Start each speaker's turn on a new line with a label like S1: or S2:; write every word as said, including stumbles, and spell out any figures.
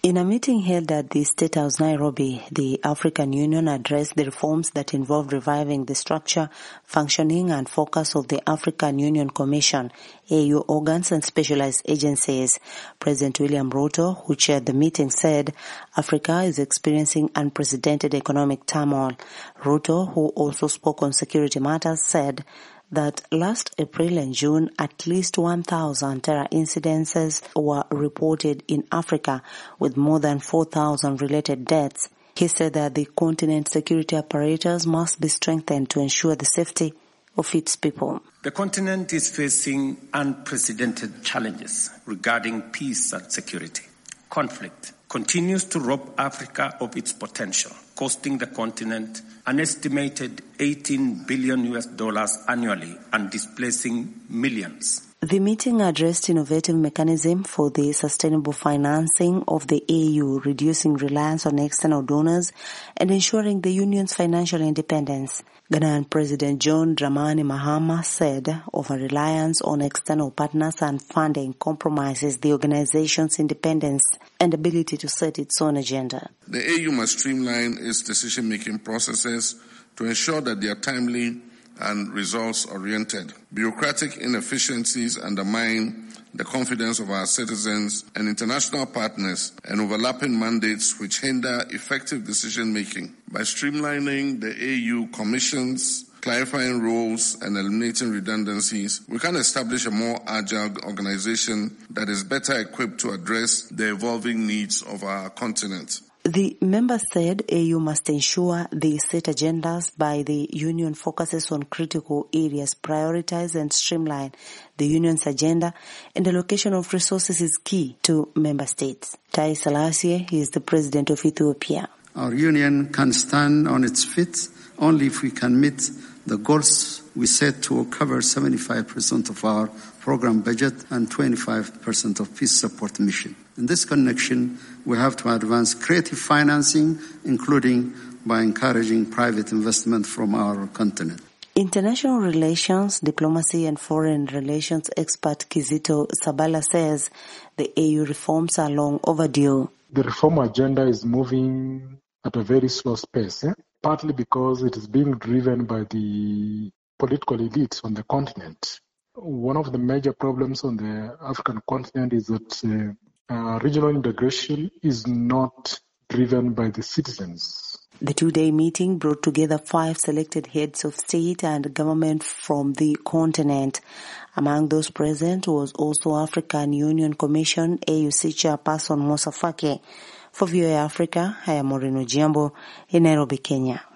S1: In a meeting held at the State House, Nairobi, the African Union addressed the reforms that involve reviving the structure, functioning and focus of the African Union Commission, A U organs and specialized agencies. President William Ruto, who chaired the meeting, said Africa is experiencing unprecedented economic turmoil. Ruto, who also spoke on security matters, said that last April and June, at least one thousand terror incidences were reported in Africa, with more than four thousand related deaths. He said that the continent's security apparatus must be strengthened to ensure the safety of its people.
S2: The continent is facing unprecedented challenges regarding peace and security. Conflict continues to rob Africa of its potential, costing the continent an estimated eighteen billion U S dollars annually and displacing millions.
S1: The meeting addressed innovative mechanism for the sustainable financing of the A U, reducing reliance on external donors and ensuring the union's financial independence. Ghanaian President John Dramani Mahama said over-reliance on external partners and funding compromises the organization's independence and ability to set its own agenda.
S3: The A U must streamline its decision-making processes to ensure that they are timely and results-oriented. Bureaucratic inefficiencies undermine the confidence of our citizens and international partners, and overlapping mandates which hinder effective decision-making. By streamlining the A U commissions, clarifying roles, and eliminating redundancies, we can establish a more agile organization that is better equipped to address the evolving needs of our continent.
S1: The member said A U must ensure the set agendas by the union focuses on critical areas, prioritize and streamline the union's agenda, and allocation of resources is key to member states. Tai Selassie is the president of Ethiopia.
S4: Our union can stand on its feet only if we can meet the goals we set to cover seventy-five percent of our program budget and twenty-five percent of peace support mission. In this connection, we have to advance creative financing, including by encouraging private investment from our continent.
S1: International relations, diplomacy and foreign relations expert Kizito Sabala says the A U reforms are long overdue.
S5: The reform agenda is moving at a very slow pace, eh? partly because it is being driven by the political elites on the continent. One of the major problems on the African continent is that uh, uh, regional integration is not driven by the citizens.
S1: The two-day meeting brought together five selected heads of state and government from the continent. Among those present was also African Union Commission A U C chairperson Musa Faki. For V O A Africa, I am Moreno Jiambo in Nairobi, Kenya.